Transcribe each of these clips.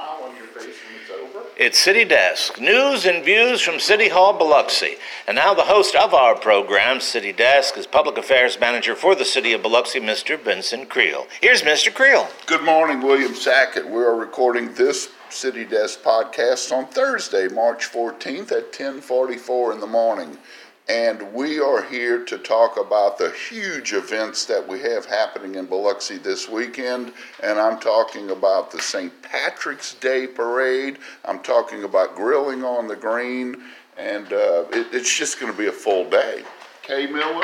smile on your face when it's over. It's City Desk, news and views from City Hall, Biloxi. And now the host of our program, City Desk, is Public Affairs Manager for the City of Biloxi, Mr. Benson Creel. Here's Mr. Creel. Good morning, William Sackett. We are recording this City Desk podcast on Thursday, March 14th at 10:44 in the morning. And we are here to talk about the huge events that we have happening in Biloxi this weekend. And I'm talking about the St. Patrick's Day Parade. I'm talking about grilling on the green. And it's just going to be a full day. Kay Miller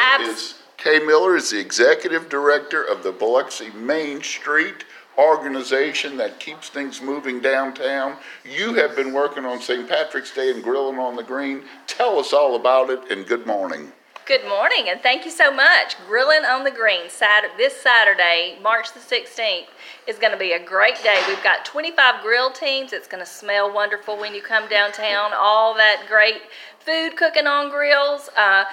is the Executive Director of the Biloxi Main Street organization that keeps things moving downtown. You have been working on St. Patrick's Day and grilling on the green. Tell us all about it, and good morning. Good morning, and thank you so much. Grilling on the Green, this Saturday, March the 16th, is going to be a great day. We've got 25 grill teams. It's going to smell wonderful when you come downtown. All that great food cooking on grills.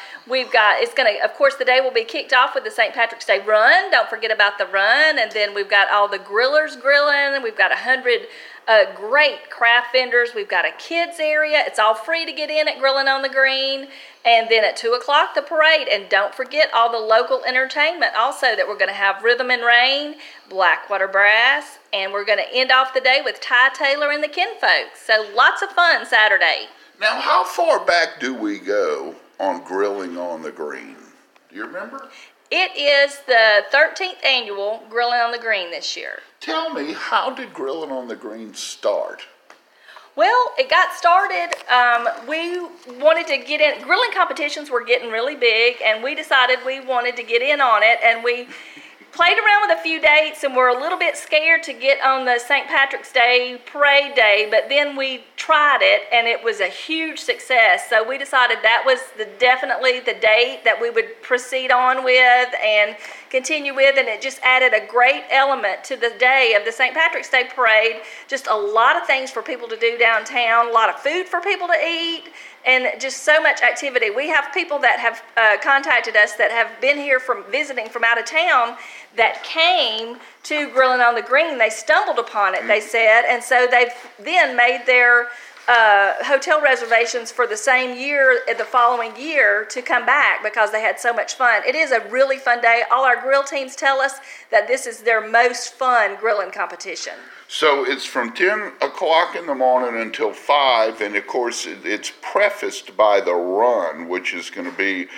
Of course, the day will be kicked off with the St. Patrick's Day run. Don't forget about the run. And then we've got all the grillers grilling. We've got 100 great craft vendors. We've got a kids area. It's all free to get in at Grilling on the Green. And then at 2 o'clock, the parade. And don't forget all the local entertainment also that we're going to have Rhythm and Rain, Blackwater Brass, and we're going to end off the day with Ty Taylor and the Kinfolks. So lots of fun Saturday. Now, how far back do we go on Grilling on the Green? Do you remember? It is the 13th annual Grilling on the Green this year. Tell me, how did Grilling on the Green start? Well, it got started, we wanted to get in, grilling competitions were getting really big, and we decided we wanted to get in on it, and we played around with a few dates, and we're a little bit scared to get on the St. Patrick's Day parade day, but then we tried it, and it was a huge success. So we decided that was definitely the date that we would proceed on with and continue with, and it just added a great element to the day of the St. Patrick's Day parade. Just a lot of things for people to do downtown, a lot of food for people to eat, and just so much activity. We have people that have contacted us that have been here visiting from out of town that came to Grilling on the Green. They stumbled upon it, they said, and so they've then made their hotel reservations for the same year, the following year, to come back because they had so much fun. It is a really fun day. All our grill teams tell us that this is their most fun grilling competition. So it's from 10 o'clock in the morning until 5, and of course it's prefaced by the run, which is going to be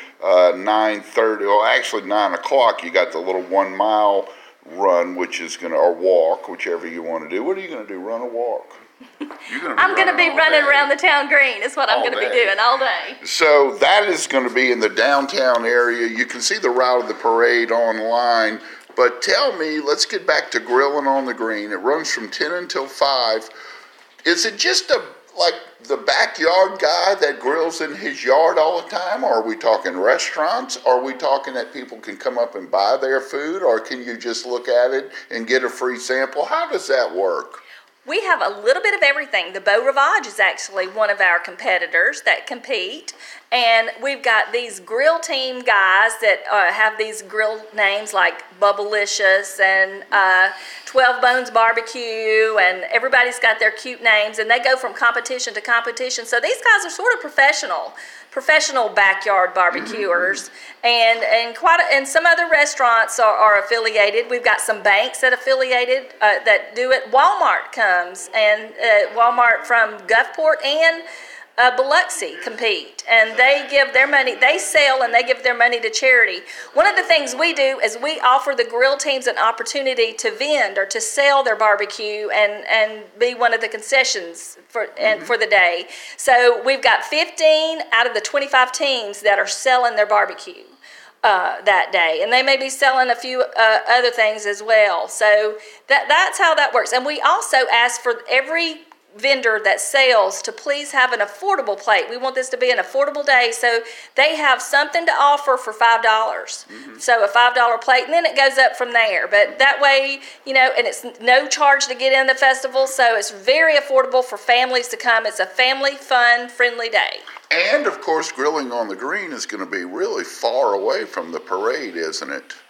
9:30, well actually 9 o'clock. You got the little 1 mile run, which is going to, or walk, whichever you want to do. What are you going to do, run or walk? I'm going to be running around the town green is what I'm going to be doing all day. So that is going to be in the downtown area. You can see the route of the parade online. But tell me, let's get back to Grilling on the Green. It runs from 10 until 5. Is it just like the backyard guy that grills in his yard all the time? Or are we talking restaurants? Are we talking that people can come up and buy their food? Or can you just look at it and get a free sample? How does that work? We have a little bit of everything. The Beau Rivage is actually one of our competitors that compete. And we've got these grill team guys that have these grill names like Bubblicious and 12 Bones Barbecue, and everybody's got their cute names, and they go from competition to competition. So these guys are sort of professional backyard barbecuers, and some other restaurants are affiliated. We've got some banks that affiliated that do it. Walmart comes, and Walmart from Gulfport and Biloxi compete, and they give their money, they sell and they give their money to charity. One of the things we do is we offer the grill teams an opportunity to vend or to sell their barbecue and be one of the concessions for the day. So we've got 15 out of the 25 teams that are selling their barbecue that day, and they may be selling a few other things as well. So that's how that works. And we also ask for every vendor that sells to please have an affordable plate. We want this to be an affordable day, so they have something to offer for $5. So a $5 plate, and then it goes up from there. But that way, and it's no charge to get in the festival, so it's very affordable for families to come. It's a family, fun, friendly day. And of course, Grilling on the Green is going to be really far away from the parade, isn't it?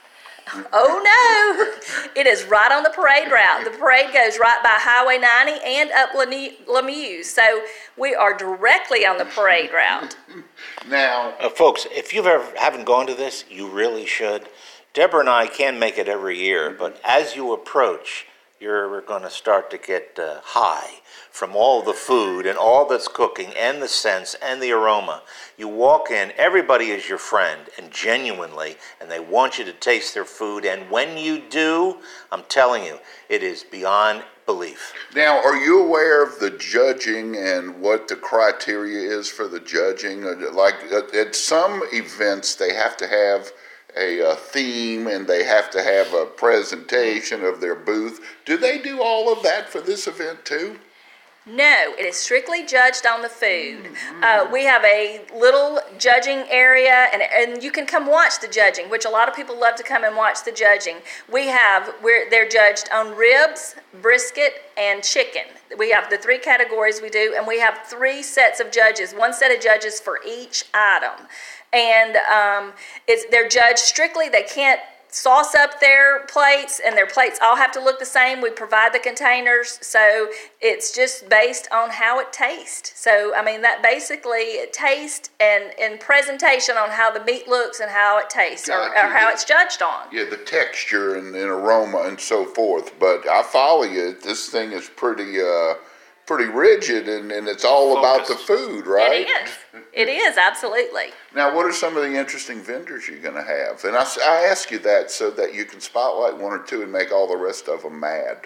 Oh no, it is right on the parade route. The parade goes right by Highway 90 and up Lemieux, so we are directly on the parade route. Now, folks, if you haven't gone to this, you really should. Deborah and I can make it every year, but as you approach, you're going to start to get high from all the food and all that's cooking and the scents and the aroma. You walk in, everybody is your friend, and genuinely, and they want you to taste their food. And when you do, I'm telling you, it is beyond belief. Now, are you aware of the judging and what the criteria is for the judging? Like at some events, they have to have a theme and they have to have a presentation of their booth. Do they do all of that for this event too? No, it is strictly judged on the food. We have a little judging area, and you can come watch the judging, which a lot of people love to come and watch the judging. They're judged on ribs, brisket, and chicken. We have the 3 categories we do, and we have 3 sets of judges, 1 set of judges for each item. And they're judged strictly. They can't sauce up their plates, and their plates all have to look the same. We provide the containers, so it's just based on how it tastes. So, I mean, that basically taste and presentation on how the meat looks and how it tastes, or how it's judged on. Yeah, the texture and aroma and so forth. But I follow you. This thing is pretty rigid, and it's all about the food, right? It is, absolutely. Now, what are some of the interesting vendors you're going to have? And I ask you that so that you can spotlight 1 or 2 and make all the rest of them mad.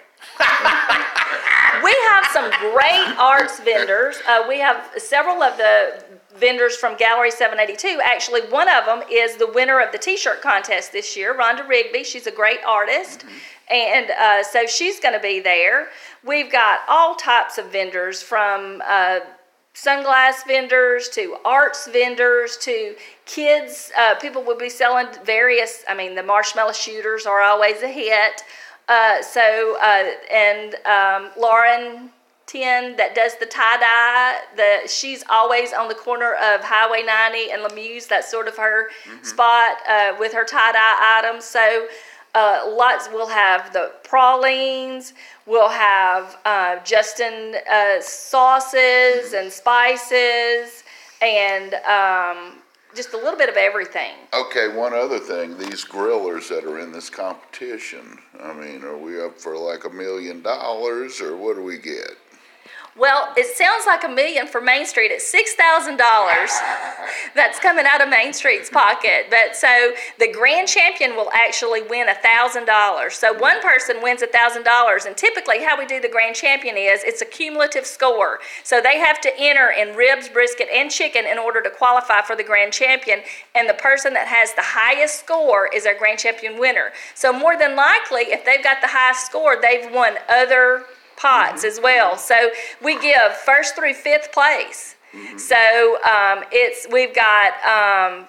We have some great arts vendors. We have several of the vendors from Gallery 782. Actually, one of them is the winner of the T-shirt contest this year, Rhonda Rigby. She's a great artist, and so she's going to be there. We've got all types of vendors, from sunglass vendors to arts vendors to kids. People will be selling various, the marshmallow shooters are always a hit. Lauren Tien, that does the tie-dye, she's always on the corner of Highway 90 and Lemieux. That's sort of her spot with her tie-dye items. So lots. We'll have the pralines. We'll have Justin sauces and spices, and just a little bit of everything. Okay, one other thing. These grillers that are in this competition, are we up for like $1 million, or what do we get? Well, it sounds like $1 million for Main Street. It's $6,000 that's coming out of Main Street's pocket. But so the grand champion will actually win $1,000. So one person wins $1,000, and typically how we do the grand champion is it's a cumulative score. So they have to enter in ribs, brisket, and chicken in order to qualify for the grand champion. And the person that has the highest score is our grand champion winner. So more than likely, if they've got the highest score, they've won other pots as well. So we give 1st through 5th place. So we've got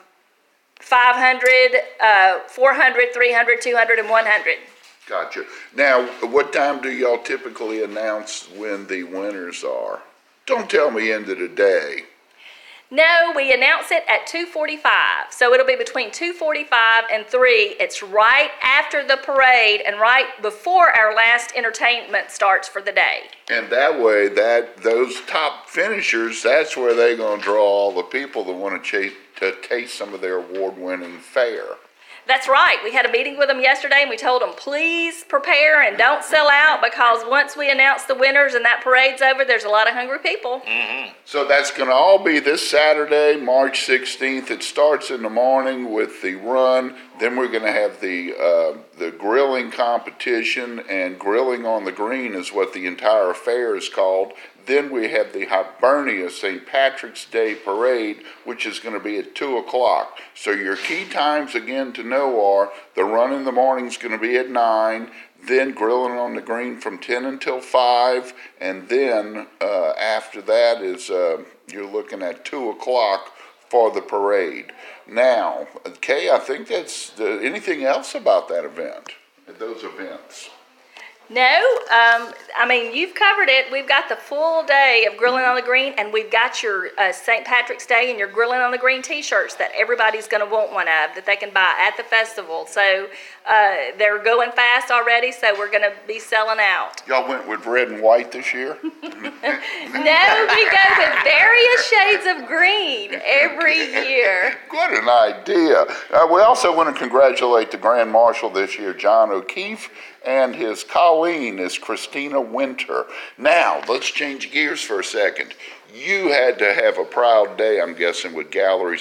500, 400, 300, 200, and 100. Gotcha. Now, what time do y'all typically announce when the winners are? Don't tell me end of the day. No, we announce it at 2:45. So it'll be between 2:45 and 3. It's right after the parade and right before our last entertainment starts for the day. And that way, those top finishers, that's where they're going to draw all the people that want to taste some of their award-winning fare. That's right. We had a meeting with them yesterday, and we told them, please prepare and don't sell out, because once we announce the winners and that parade's over, there's a lot of hungry people. So that's going to all be this Saturday, March 16th. It starts in the morning with the run. Then we're going to have the grilling competition, and grilling on the green is what the entire affair is called. Then we have the Hibernia St. Patrick's Day Parade, which is going to be at 2 o'clock. So your key times again to know are the run in the morning is going to be at 9, then grilling on the green from 10 until 5, and then after that is you're looking at 2 o'clock for the parade. Now, Kay, I think that's anything else about that event, those events? No, I mean, you've covered it. We've got the full day of Grilling on the Green, and we've got your St. Patrick's Day and your Grilling on the Green t-shirts that everybody's going to want one of that they can buy at the festival. So they're going fast already, so we're going to be selling out. Y'all went with red and white this year? No, we go with various shades of green every year. What an idea. We also want to congratulate the Grand Marshal this year, John O'Keefe, and his colleen is Christina Winter. Now, let's change gears for a second. You had to have a proud day, I'm guessing, with Gallery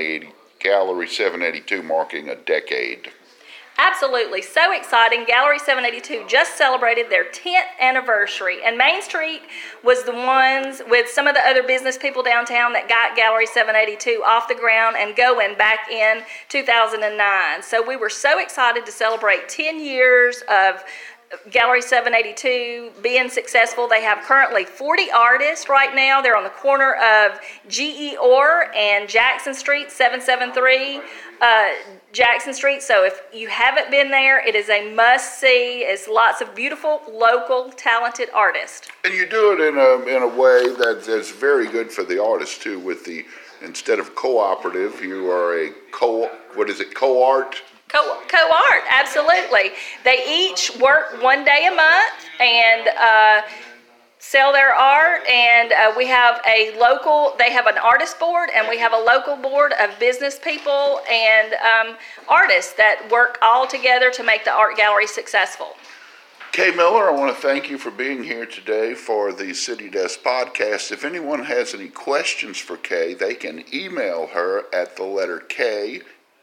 782 marking a decade. Absolutely. So exciting. Gallery 782 just celebrated their 10th anniversary, and Main Street was the ones with some of the other business people downtown that got Gallery 782 off the ground and going back in 2009. So we were so excited to celebrate 10 years of Gallery 782 being successful. They have currently 40 artists right now. They're on the corner of G.E. Orr and Jackson Street, 773 Jackson Street. So if you haven't been there, it is a must-see. It's lots of beautiful, local, talented artists. And you do it in a way that's very good for the artist, too, with the, instead of cooperative, you are a co-art? Co-art, absolutely. They each work one day a month and sell their art, and we have they have an artist board, and we have a local board of business people and artists that work all together to make the art gallery successful. Kay Miller, I want to thank you for being here today for the City Desk podcast. If anyone has any questions for Kay, they can email her at the letter K,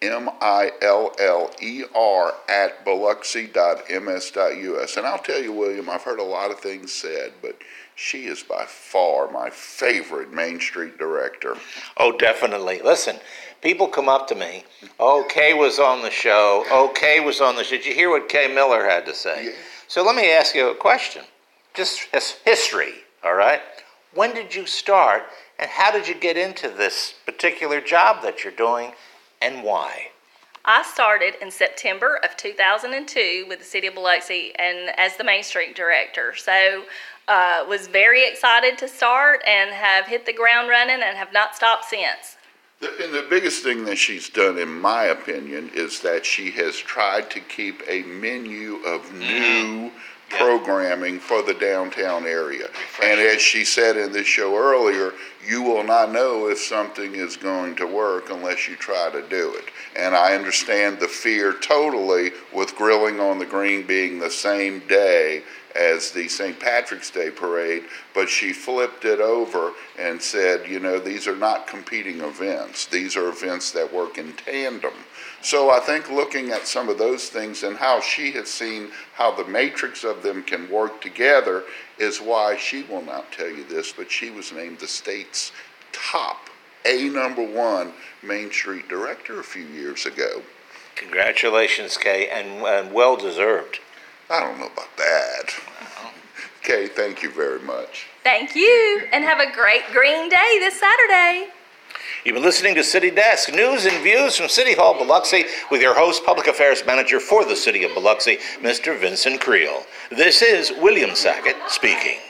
MILLER at biloxi.ms.us. And I'll tell you, William, I've heard a lot of things said, but she is by far my favorite Main Street director. Oh, definitely. Listen, people come up to me, oh, Kay was on the show. Oh, Kay was on the show. Did you hear what Kay Miller had to say? Yeah. So let me ask you a question. Just history, all right? When did you start, and how did you get into this particular job that you're doing, and why? I started in September of 2002 with the City of Biloxi and as the Main Street director. So was very excited to start and have hit the ground running and have not stopped since. And the biggest thing that she's done, in my opinion, is that she has tried to keep a menu of new programming for the downtown area. And as she said in this show earlier, you will not know if something is going to work unless you try to do it. And I understand the fear totally with Grilling on the Green being the same day as the St. Patrick's Day parade, but she flipped it over and said, you know, these are not competing events. These are events that work in tandem. So I think looking at some of those things and how she has seen how the matrix of them can work together is why she will not tell you this, but she was named the state's top #1 Main Street director a few years ago. Congratulations, Kay, and well deserved. I don't know about that. Kay, thank you very much. Thank you, and have a great green day this Saturday. You've been listening to City Desk, news and views from City Hall, Biloxi, with your host, Public Affairs Manager for the City of Biloxi, Mr. Vincent Creel. This is William Sackett speaking.